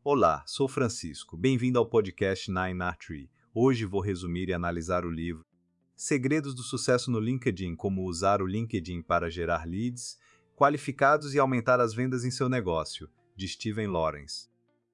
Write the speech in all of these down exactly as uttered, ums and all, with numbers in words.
Olá, sou Francisco. Bem-vindo ao podcast Nine R Tree. Hoje vou resumir e analisar o livro Segredos do Sucesso no LinkedIn: Como usar o LinkedIn para gerar leads qualificados e aumentar as vendas em seu negócio, de Steven Lawrence.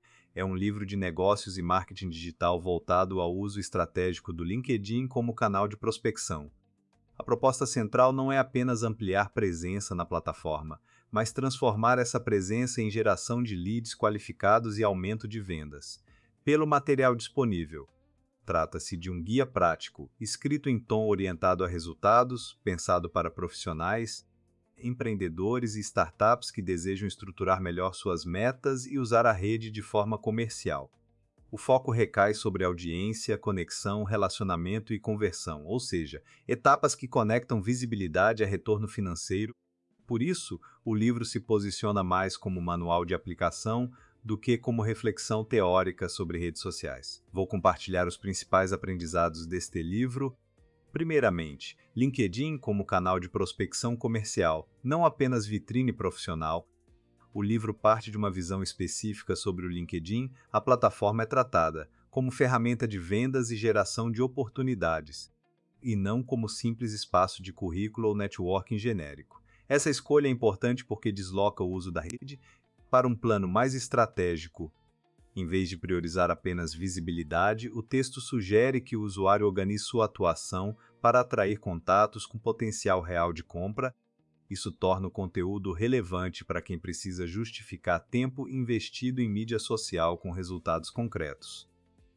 É um livro de negócios e marketing digital voltado ao uso estratégico do LinkedIn como canal de prospecção. A proposta central não é apenas ampliar presença na plataforma, mas transformar essa presença em geração de leads qualificados e aumento de vendas. Pelo material disponível, trata-se de um guia prático, escrito em tom orientado a resultados, pensado para profissionais, empreendedores e startups que desejam estruturar melhor suas metas e usar a rede de forma comercial. O foco recai sobre audiência, conexão, relacionamento e conversão, ou seja, etapas que conectam visibilidade a retorno financeiro. Por isso, o livro se posiciona mais como manual de aplicação do que como reflexão teórica sobre redes sociais. Vou compartilhar os principais aprendizados deste livro. Primeiramente, LinkedIn como canal de prospecção comercial, não apenas vitrine profissional. O livro parte de uma visão específica sobre o LinkedIn. A plataforma é tratada como ferramenta de vendas e geração de oportunidades, e não como simples espaço de currículo ou networking genérico. Essa escolha é importante porque desloca o uso da rede para um plano mais estratégico. Em vez de priorizar apenas visibilidade, o texto sugere que o usuário organize sua atuação para atrair contatos com potencial real de compra. Isso torna o conteúdo relevante para quem precisa justificar tempo investido em mídia social com resultados concretos.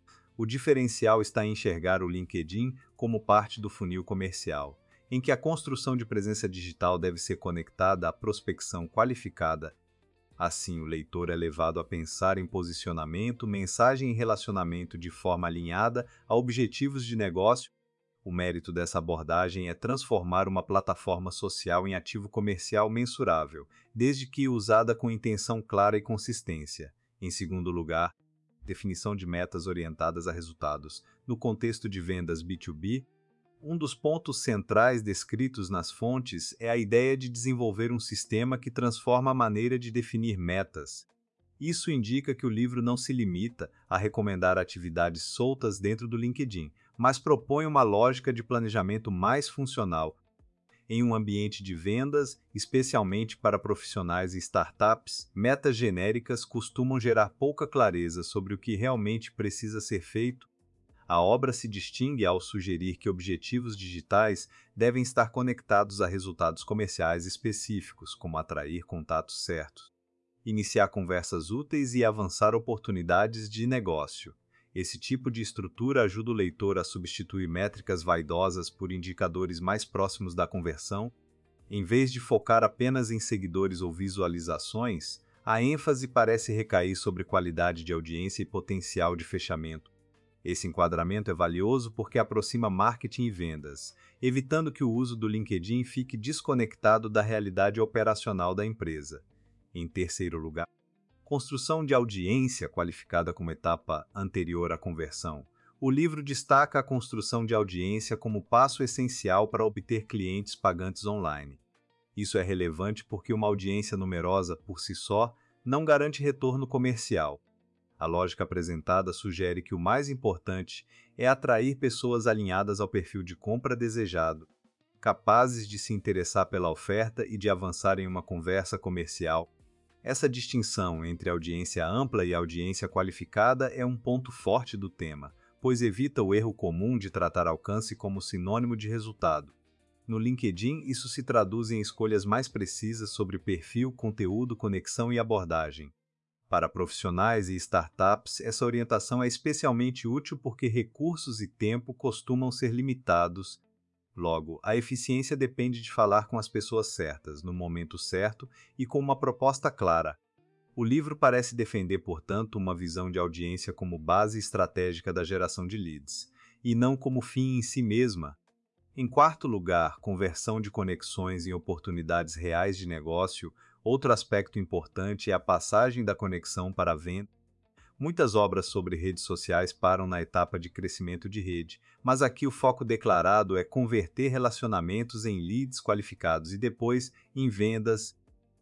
O diferencial está em enxergar o LinkedIn como parte do funil comercial, em que a construção de presença digital deve ser conectada à prospecção qualificada. Assim, o leitor é levado a pensar em posicionamento, mensagem e relacionamento de forma alinhada a objetivos de negócio. O mérito dessa abordagem é transformar uma plataforma social em ativo comercial mensurável, desde que usada com intenção clara e consistência. Em segundo lugar, definição de metas orientadas a resultados. No contexto de vendas B dois B, um dos pontos centrais descritos nas fontes é a ideia de desenvolver um sistema que transforma a maneira de definir metas. Isso indica que o livro não se limita a recomendar atividades soltas dentro do LinkedIn, mas propõe uma lógica de planejamento mais funcional. Em um ambiente de vendas, especialmente para profissionais e startups, metas genéricas costumam gerar pouca clareza sobre o que realmente precisa ser feito. A obra se distingue ao sugerir que objetivos digitais devem estar conectados a resultados comerciais específicos, como atrair contatos certos, iniciar conversas úteis e avançar oportunidades de negócio. Esse tipo de estrutura ajuda o leitor a substituir métricas vaidosas por indicadores mais próximos da conversão. Em vez de focar apenas em seguidores ou visualizações, a ênfase parece recair sobre qualidade de audiência e potencial de fechamento. Esse enquadramento é valioso porque aproxima marketing e vendas, evitando que o uso do LinkedIn fique desconectado da realidade operacional da empresa. Em terceiro lugar, construção de audiência qualificada como etapa anterior à conversão. O livro destaca a construção de audiência como passo essencial para obter clientes pagantes online. Isso é relevante porque uma audiência numerosa por si só não garante retorno comercial. A lógica apresentada sugere que o mais importante é atrair pessoas alinhadas ao perfil de compra desejado, capazes de se interessar pela oferta e de avançar em uma conversa comercial. Essa distinção entre audiência ampla e audiência qualificada é um ponto forte do tema, pois evita o erro comum de tratar alcance como sinônimo de resultado. No LinkedIn, isso se traduz em escolhas mais precisas sobre perfil, conteúdo, conexão e abordagem. Para profissionais e startups, essa orientação é especialmente útil porque recursos e tempo costumam ser limitados. Logo, a eficiência depende de falar com as pessoas certas, no momento certo e com uma proposta clara. O livro parece defender, portanto, uma visão de audiência como base estratégica da geração de leads, e não como fim em si mesma. Em quarto lugar, conversão de conexões em oportunidades reais de negócio. Outro aspecto importante é a passagem da conexão para a venda. Muitas obras sobre redes sociais param na etapa de crescimento de rede, mas aqui o foco declarado é converter relacionamentos em leads qualificados e depois em vendas.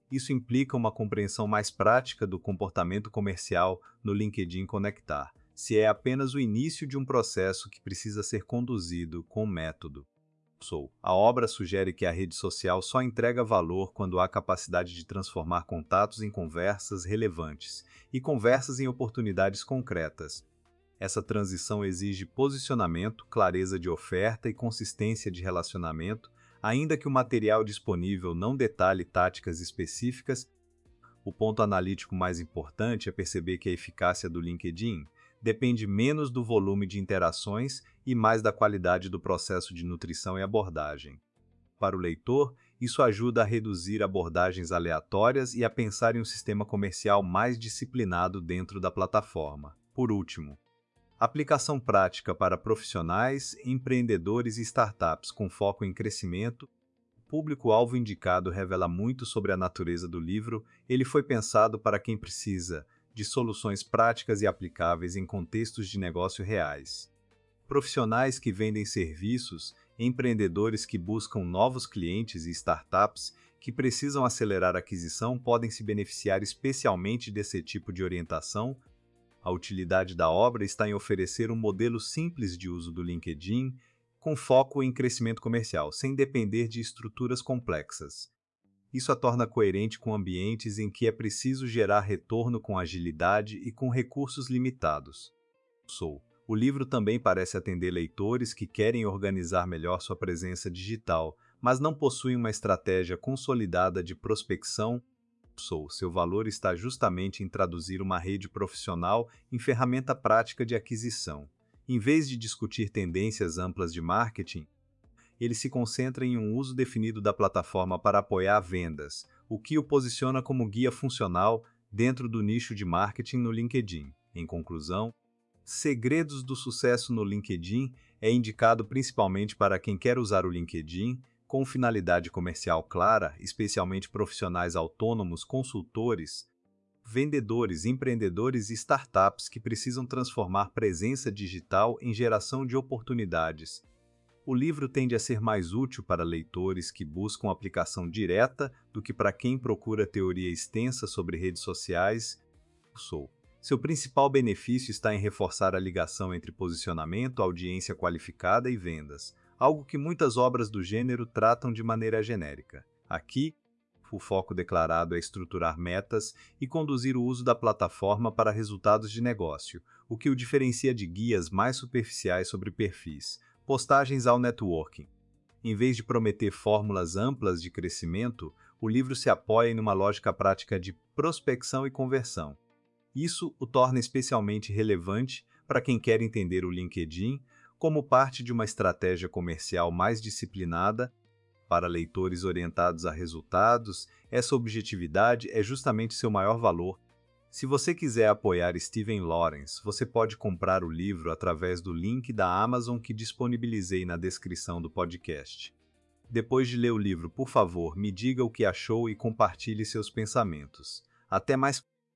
Isso implica uma compreensão mais prática do comportamento comercial no LinkedIn Conectar, se é apenas o início de um processo que precisa ser conduzido com método. Sou. A obra sugere que a rede social só entrega valor quando há capacidade de transformar contatos em conversas relevantes e conversas em oportunidades concretas. Essa transição exige posicionamento, clareza de oferta e consistência de relacionamento, ainda que o material disponível não detalhe táticas específicas. O ponto analítico mais importante é perceber que a eficácia do LinkedIn depende menos do volume de interações e mais da qualidade do processo de nutrição e abordagem. Para o leitor, isso ajuda a reduzir abordagens aleatórias e a pensar em um sistema comercial mais disciplinado dentro da plataforma. Por último, aplicação prática para profissionais, empreendedores e startups com foco em crescimento. O público-alvo indicado revela muito sobre a natureza do livro. Ele foi pensado para quem precisa de soluções práticas e aplicáveis em contextos de negócio reais. Profissionais que vendem serviços, empreendedores que buscam novos clientes e startups que precisam acelerar a aquisição podem se beneficiar especialmente desse tipo de orientação. A utilidade da obra está em oferecer um modelo simples de uso do LinkedIn, com foco em crescimento comercial, sem depender de estruturas complexas. Isso a torna coerente com ambientes em que é preciso gerar retorno com agilidade e com recursos limitados. Sou. O livro também parece atender leitores que querem organizar melhor sua presença digital, mas não possuem uma estratégia consolidada de prospecção. Sou. Seu valor está justamente em traduzir uma rede profissional em ferramenta prática de aquisição. Em vez de discutir tendências amplas de marketing, ele se concentra em um uso definido da plataforma para apoiar vendas, o que o posiciona como guia funcional dentro do nicho de marketing no LinkedIn. Em conclusão, Segredos do Sucesso no LinkedIn é indicado principalmente para quem quer usar o LinkedIn com finalidade comercial clara, especialmente profissionais autônomos, consultores, vendedores, empreendedores e startups que precisam transformar presença digital em geração de oportunidades. O livro tende a ser mais útil para leitores que buscam aplicação direta do que para quem procura teoria extensa sobre redes sociais. Sou. Seu principal benefício está em reforçar a ligação entre posicionamento, audiência qualificada e vendas, algo que muitas obras do gênero tratam de maneira genérica. Aqui, o foco declarado é estruturar metas e conduzir o uso da plataforma para resultados de negócio, o que o diferencia de guias mais superficiais sobre perfis, postagens ao networking. Em vez de prometer fórmulas amplas de crescimento, o livro se apoia em uma lógica prática de prospecção e conversão. Isso o torna especialmente relevante para quem quer entender o LinkedIn como parte de uma estratégia comercial mais disciplinada. Para leitores orientados a resultados, essa objetividade é justamente seu maior valor. Se você quiser apoiar Steven Lawrence, você pode comprar o livro através do link da Amazon que disponibilizei na descrição do podcast. Depois de ler o livro, por favor, me diga o que achou e compartilhe seus pensamentos. Até mais!